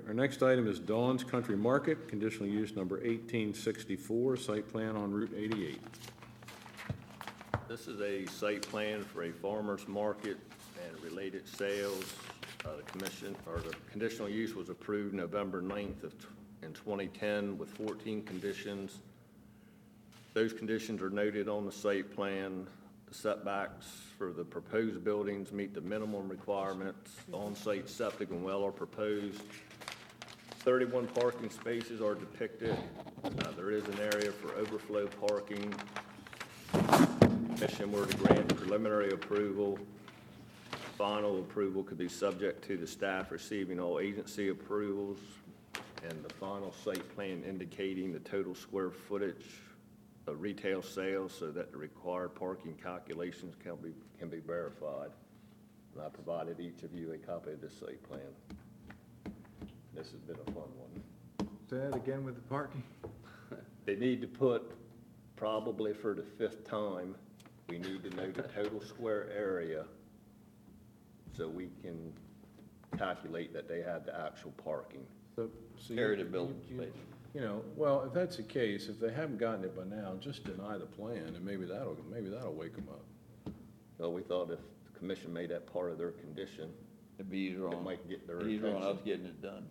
Our next item is Dawn's Country Market, conditional use number 1864, site plan on Route 88. This is a site plan for a farmer's market and related sales. The conditional use was approved November 9th in 2010 with 14 conditions. Those conditions are noted on the site plan. The setbacks for the proposed buildings meet the minimum requirements. On-site septic and well are proposed. 31 parking spaces are depicted. There is an area for overflow parking. Commission were to grant preliminary approval. Final approval could be subject to the staff receiving all agency approvals and the final site plan indicating the total square footage of retail sales so that the required parking calculations can be verified. And I provided each of you a copy of this site plan. This has been a fun one. Say that again with the parking? They need to put, probably for the 5th time, we need to know the total square area so we can calculate that they have the actual parking. So Area to build space. You know, well, if that's the case, if they haven't gotten it by now, just deny the plan, and maybe that'll wake them up. Well, we thought if the commission made that part of their condition, It'd be easier it on, might get their easier on us attention. getting it done.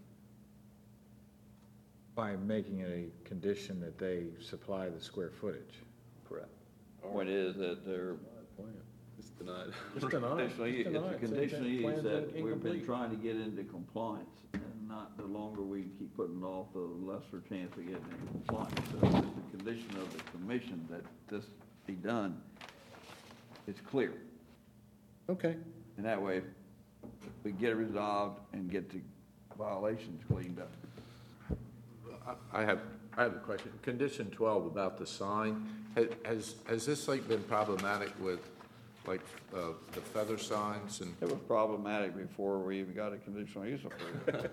By making it a condition that they supply the square footage. Correct. Point is that they're It's denied. It's denied. conditional use, it's a denied. conditional use Plan's that we've been incomplete. trying to get into compliance, and not the longer we keep putting it off, the lesser chance of getting into compliance. So it's a condition of the commission that this be done. It's clear, Okay. and that way we get it resolved and get the violations cleaned up. I have a question. Condition 12 about the sign, has this site been problematic with, like, the feather signs and? It was problematic before we even got a conditional use approval.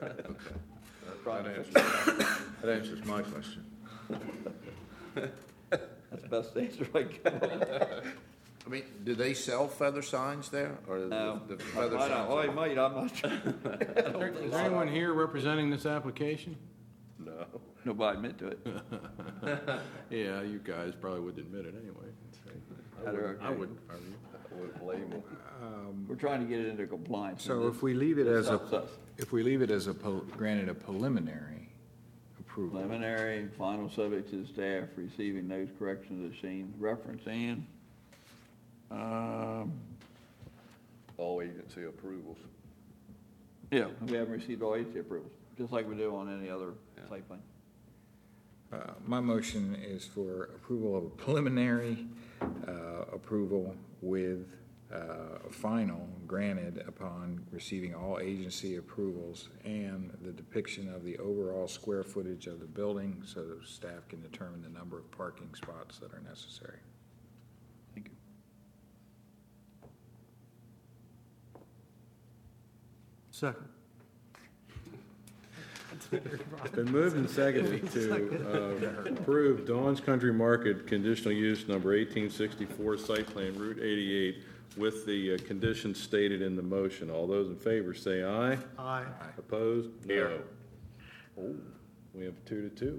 That answers my question. That's the best answer I got. I mean, do they sell feather signs there, or No. the feather I signs? don't, well, he might, I'm not sure. Is there anyone here representing this application? No. Nobody admit to it. Yeah, you guys probably wouldn't admit it anyway. I wouldn't, if I were you. I wouldn't blame them. We're trying to get it into compliance. So if we leave it as a, Helps us. granted a preliminary approval. Preliminary, final subject to the staff receiving those corrections as seen, reference and, All agency approvals. yeah, we haven't received all agency approvals, just like we do on any other site plan. My motion is for approval of a preliminary approval with final granted upon receiving all agency approvals and the depiction of the overall square footage of the building so that staff can determine the number of parking spots that are necessary. Thank you. Second. It's been moved and seconded to approve Dawn's Country Market conditional use number 1864 site plan Route 88 with the conditions stated in the motion. All those in favor say aye. Aye. Opposed? No. Oh, we have 2-2.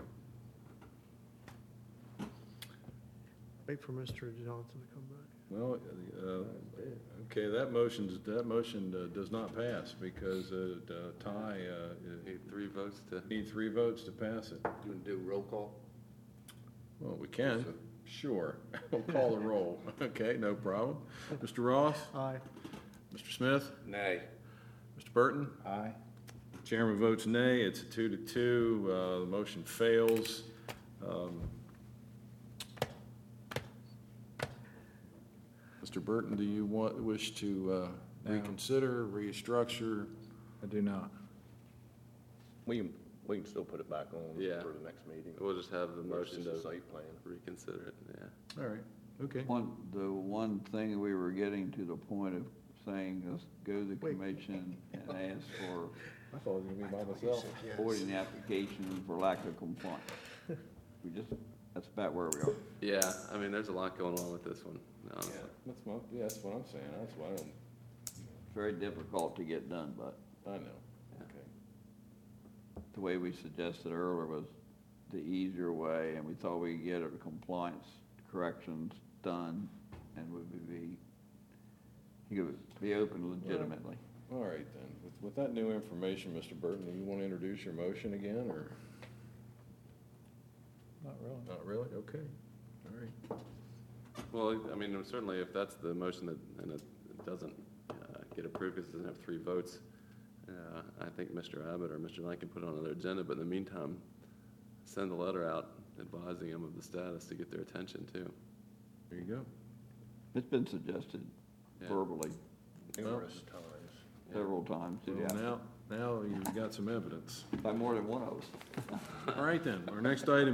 Wait for Mr. Johnson to come back. Well, okay, that motion does not pass because tie Need 3 votes to. need 3 votes to pass it. You want to do roll call? Well, we can, sure. We'll call the roll. Okay, no problem. Mr. Ross? Aye. Mr. Smith? Nay. Mr. Burton? Aye. Chairman votes nay. It's a 2-2. The motion fails. Mr. Burton, do you wish to No. reconsider, restructure? I do not. We can still put it back on Yeah. for the next meeting. We'll just have the It's motion just a to site plan. reconsider it, yeah. All right, okay. The one thing we were getting to the point of saying, let's go to the commission and ask for I thought it was going to be by myself. voiding the application for lack of compliance. That's about where we are. Yeah, I mean, there's a lot going on with this one, honestly. That's what I'm saying. That's why I don't, Very difficult to get done, but I know. Okay. the way we suggested earlier was the easier way, and we thought we could get our compliance corrections done, and he could be open legitimately. All right, then. With that new information, Mr. Burton, do you want to introduce your motion again, or? Not really. Not really? Okay. All right. Well, I mean, certainly if that's the motion that, and it doesn't get approved because it doesn't have 3 votes, I think Mr. Abbott or Mr. Knight can put it on their agenda, but in the meantime, send a letter out advising them of the status to get their attention too. There you go. It's been suggested Yeah. verbally Numerous times. several times, Well, yeah, now you've got some evidence. by more than one of us. All right, then. Our next item